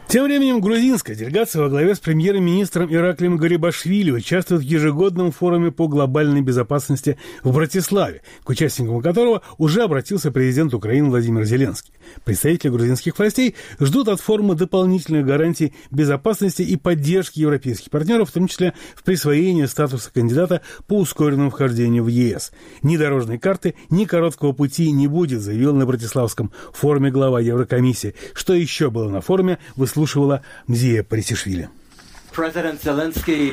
Тем временем грузинская делегация во главе с премьер-министром Ираклием Гарибашвили участвует в ежегодном форуме по глобальной безопасности в Братиславе, к участникам которого уже обратился президент Украины Владимир Зеленский. Представители грузинских властей ждут от форума дополнительных гарантий безопасности и поддержки европейских партнеров, в том числе в присвоении статуса кандидата по ускоренному вхождению в ЕС. Ни дорожной карты, ни короткого пути не будет, заявил на Братиславском форуме глава Еврокомиссии. Что еще было на форуме, выслушивала Мзия Парисишвили. Президент Зеленский.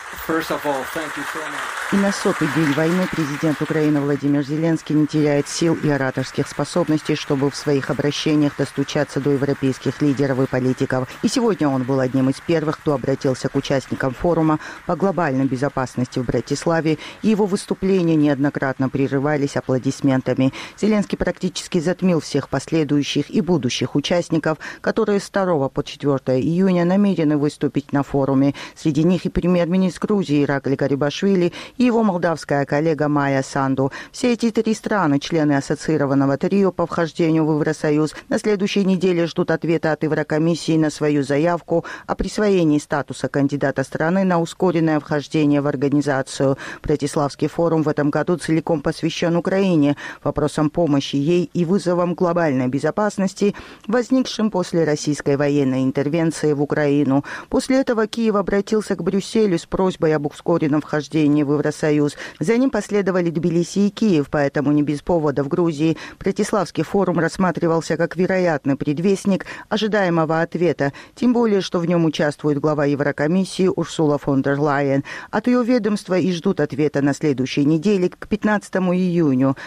И на 100-й день войны президент Украины Владимир Зеленский не теряет сил и ораторских способностей, чтобы в своих обращениях достучаться до европейских лидеров и политиков. И сегодня он был одним из первых, кто обратился к участникам форума по глобальной безопасности в Братиславе, и его выступления неоднократно прерывались аплодисментами. Зеленский практически затмил всех последующих и будущих участников, которые с 2 по 4 июня намерены выступить на форуме. Среди них и премьер-министр Грузии Ираклий Гарибашвили и его молдавская коллега Майя Санду. Все эти 3 страны, члены ассоциированного трио по вхождению в Евросоюз, на следующей неделе ждут ответа от Еврокомиссии на свою заявку о присвоении статуса кандидата страны на ускоренное вхождение в организацию. Братиславский форум в этом году целиком посвящен Украине, вопросам помощи ей и вызовам глобальной безопасности, возникшим после российской военной интервенции в Украину. После этого Киев обратился к Брюсселю с просьбой об ускоренном вхождении в Евросоюз. За ним последовали Тбилиси и Киев, поэтому не без повода в Грузии Братиславский форум рассматривался как вероятный предвестник ожидаемого ответа, тем более, что в нем участвует глава Еврокомиссии Урсула фон дер Лайен. От ее ведомства и ждут ответа на следующей неделе к 15 июня.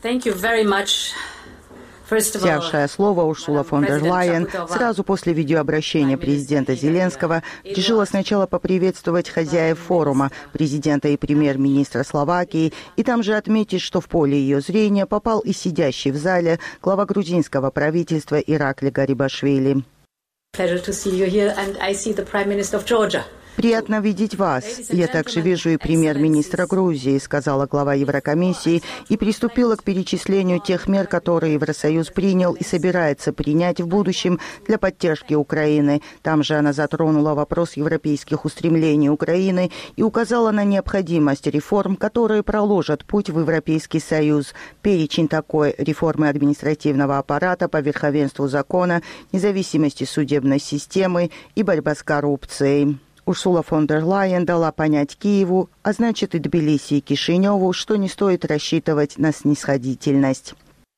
Взявшая слово Урсула фон дер Лайен сразу после видеообращения президента Зеленского решила сначала поприветствовать хозяев форума, президента и премьер-министра Словакии, и там же отметить, что в поле ее зрения попал и сидящий в зале глава грузинского правительства Ираклий Гарибашвили. «Приятно видеть вас. Я также вижу и премьер-министра Грузии», — сказала глава Еврокомиссии и приступила к перечислению тех мер, которые Евросоюз принял и собирается принять в будущем для поддержки Украины. Там же она затронула вопрос европейских устремлений Украины и указала на необходимость реформ, которые проложат путь в Европейский Союз. Перечень такой: реформы административного аппарата по верховенству закона, независимости судебной системы и борьба с коррупцией. Урсула фон дер Лайен дала понять Киеву, а значит и Тбилиси и Кишиневу, что не стоит рассчитывать на снисходительность.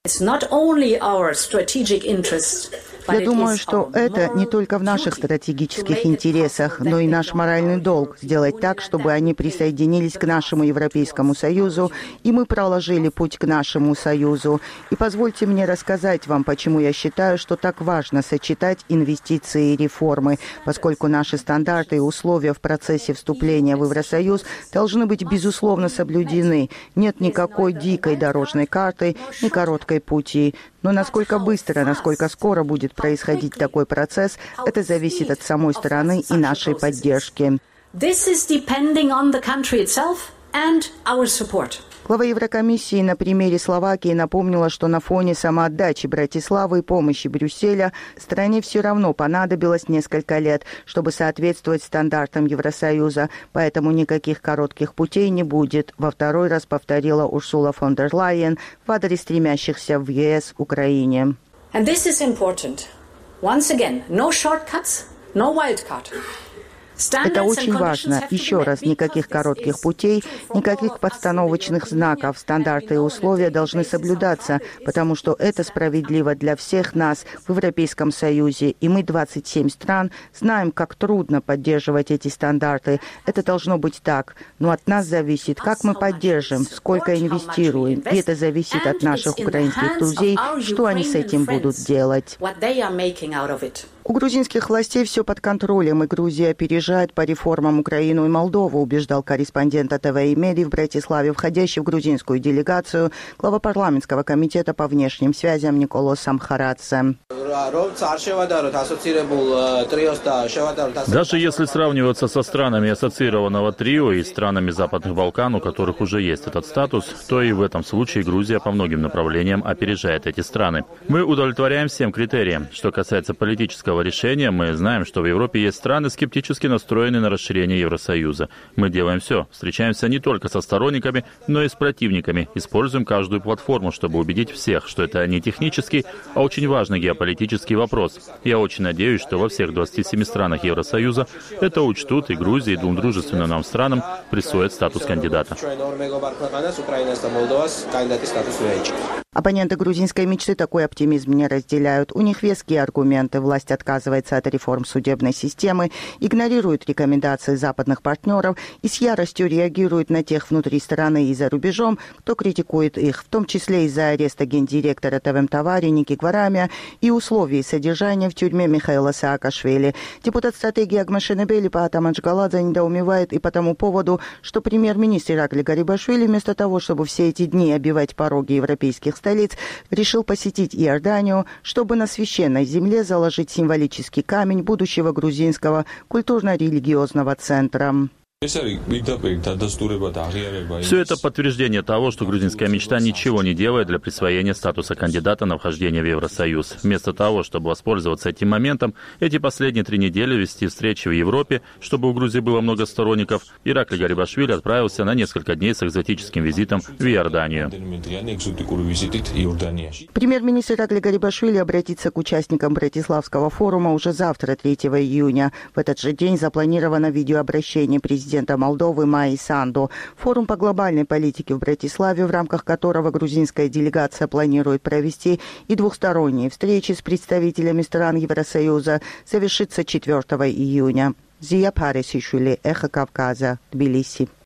Я думаю, что это не только в наших стратегических интересах, но и наш моральный долг – сделать так, чтобы они присоединились к нашему Европейскому Союзу, и мы проложили путь к нашему Союзу. И позвольте мне рассказать вам, почему я считаю, что так важно сочетать инвестиции и реформы, поскольку наши стандарты и условия в процессе вступления в Евросоюз должны быть безусловно соблюдены. Нет никакой дикой дорожной карты, ни короткой пути. Но насколько быстро, насколько скоро будет происходить такой процесс, это зависит от самой страны и нашей поддержки. Глава Еврокомиссии на примере Словакии напомнила, что на фоне самоотдачи Братиславы и помощи Брюсселя стране все равно понадобилось несколько лет, чтобы соответствовать стандартам Евросоюза, поэтому никаких коротких путей не будет, во второй раз повторила Урсула фон дер Лайен в адрес стремящихся в ЕС Украине. Это очень важно. Еще раз, никаких коротких путей, никаких подстановочных знаков. Стандарты и условия должны соблюдаться, потому что это справедливо для всех нас в Европейском Союзе. И мы, 27 стран, знаем, как трудно поддерживать эти стандарты. Это должно быть так. Но от нас зависит, как мы поддержим, сколько инвестируем. И это зависит от наших украинских друзей, что они с этим будут делать. У грузинских властей все под контролем, и Грузия опережает по реформам Украину и Молдову, убеждал корреспондент ТВ и медий в Братиславе, входящий в грузинскую делегацию, глава парламентского комитета по внешним связям Николос Самхарадзе. Даже если сравниваться со странами ассоциированного трио и странами Западных Балкан, у которых уже есть этот статус, то и в этом случае Грузия по многим направлениям опережает эти страны. Мы удовлетворяем всем критериям. Что касается политического этого решения. Мы знаем, что в Европе есть страны, скептически настроенные на расширение Евросоюза. Мы делаем все. Встречаемся не только со сторонниками, но и с противниками. Используем каждую платформу, чтобы убедить всех, что это не технический, а очень важный геополитический вопрос. Я очень надеюсь, что во всех 27 странах Евросоюза это учтут, и Грузии, двум дружественным нам странам, присвоят статус кандидата. Оппоненты грузинской мечты такой оптимизм не разделяют. У них веские аргументы. Власть отказывается от реформ судебной системы, игнорирует рекомендации западных партнеров и с яростью реагирует на тех внутри страны и за рубежом, кто критикует их, в том числе из-за ареста гендиректора ТВМ-Тавари Ники Гварамия и условий содержания в тюрьме Михаила Саакашвили. Депутат стратегии Агмашенебели Паатам Аджгаладзе недоумевает и по тому поводу, что премьер-министр Иракли Гарибашвили вместо того, чтобы все эти дни обивать пороги европейских столиц, решил посетить Иорданию, чтобы на священной земле заложить символический камень будущего грузинского культурно-религиозного центра. Все это подтверждение того, что грузинская мечта ничего не делает для присвоения статуса кандидата на вхождение в Евросоюз. Вместо того, чтобы воспользоваться этим моментом, эти последние 3 недели вести встречи в Европе, чтобы у Грузии было много сторонников, Иракли Гарибашвили отправился на несколько дней с экзотическим визитом в Иорданию. Премьер-министр Иракли Гарибашвили обратится к участникам Братиславского форума уже завтра, 3 июня. В этот же день запланировано видеообращение президента Молдовы Майи Санду. Форум по глобальной политике в Братиславе, в рамках которого грузинская делегация планирует провести и двухсторонние встречи с представителями стран Евросоюза, завершится 4 июня. Зия Парисишвили, Эхо Кавказа, Тбилиси.